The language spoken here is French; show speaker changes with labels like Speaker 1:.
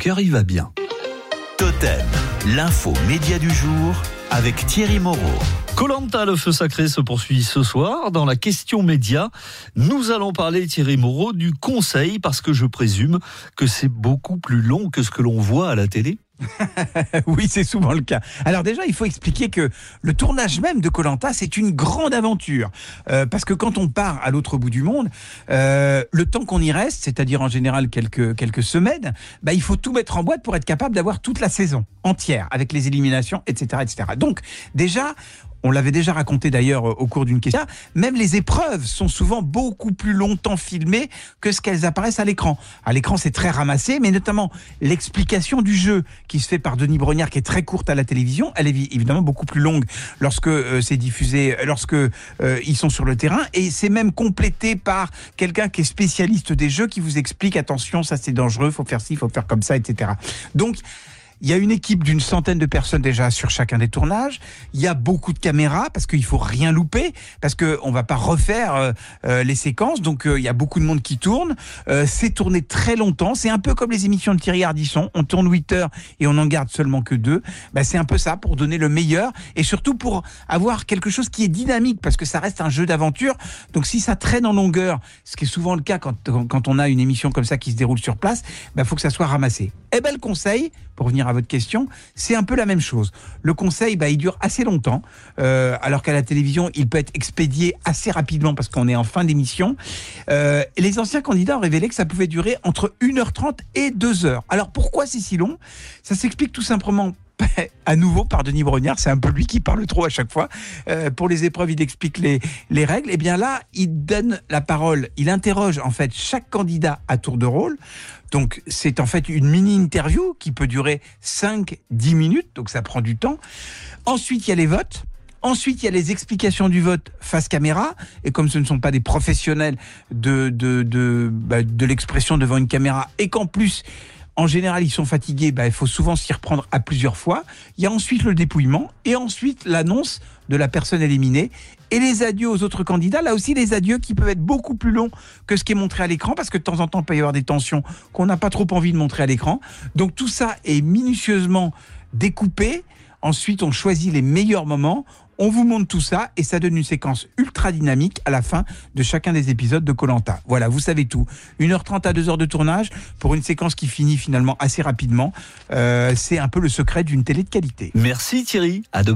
Speaker 1: cœur y va bien.
Speaker 2: Totem, l'info média du jour avec Thierry Moreau.
Speaker 1: Koh-Lanta, le feu sacré, se poursuit ce soir. Dans la question média, nous allons parler, Thierry Moreau, du conseil, parce que je présume que c'est beaucoup plus long que ce que l'on voit à la télé.
Speaker 3: Oui, c'est souvent le cas. Alors déjà, il faut expliquer que le tournage même de Koh-Lanta, c'est une grande aventure. Parce que quand on part à l'autre bout du monde, le temps qu'on y reste, c'est-à-dire en général quelques semaines, il faut tout mettre en boîte pour être capable d'avoir toute la saison entière, avec les éliminations, etc., etc. Donc déjà, on l'avait déjà raconté d'ailleurs au cours d'une question, même les épreuves sont souvent beaucoup plus longtemps filmées que ce qu'elles apparaissent à l'écran. À l'écran, c'est très ramassé, mais notamment l'explication du jeu qui se fait par Denis Brognard, qui est très courte à la télévision, elle est évidemment beaucoup plus longue lorsque c'est diffusé, lorsque ils sont sur le terrain, et c'est même complété par quelqu'un qui est spécialiste des jeux, qui vous explique, attention, ça c'est dangereux, faut faire ci, faut faire comme ça, etc. Donc, il y a une équipe d'une centaine de personnes déjà sur chacun des tournages. Il y a beaucoup de caméras parce qu'il faut rien louper, parce qu'on va pas refaire les séquences. Donc il y a beaucoup de monde qui tourne. C'est tourné très longtemps. C'est un peu comme les émissions de Thierry Ardisson. On tourne 8 heures et on en garde seulement que 2. C'est un peu ça pour donner le meilleur et surtout pour avoir quelque chose qui est dynamique, parce que ça reste un jeu d'aventure. Donc si ça traîne en longueur, ce qui est souvent le cas quand on a une émission comme ça qui se déroule sur place, faut que ça soit ramassé. Le conseil, pour revenir à votre question, c'est un peu la même chose. Le conseil, il dure assez longtemps, alors qu'à la télévision, il peut être expédié assez rapidement parce qu'on est en fin d'émission. Les anciens candidats ont révélé que ça pouvait durer entre 1h30 et 2h. Alors pourquoi c'est si long ? Ça s'explique tout simplement à nouveau par Denis Brognard, c'est un peu lui qui parle trop à chaque fois. Pour les épreuves, il explique les règles. Et bien là, il donne la parole, il interroge en fait chaque candidat à tour de rôle. Donc c'est en fait une mini-interview qui peut durer 5-10 minutes, donc ça prend du temps. Ensuite, il y a les votes. Ensuite, il y a les explications du vote face caméra. Et comme ce ne sont pas des professionnels de l'expression devant une caméra, et qu'en plus, en général, ils sont fatigués, il faut souvent s'y reprendre à plusieurs fois. Il y a ensuite le dépouillement et ensuite l'annonce de la personne éliminée et les adieux aux autres candidats. Là aussi, les adieux qui peuvent être beaucoup plus longs que ce qui est montré à l'écran, parce que de temps en temps, il peut y avoir des tensions qu'on n'a pas trop envie de montrer à l'écran. Donc tout ça est minutieusement découpé. Ensuite, on choisit les meilleurs moments. On vous montre tout ça et ça donne une séquence ultra dynamique à la fin de chacun des épisodes de Koh-Lanta. Voilà, vous savez tout. 1h30 à 2h de tournage pour une séquence qui finit finalement assez rapidement. C'est un peu le secret d'une télé de qualité.
Speaker 1: Merci Thierry, à demain.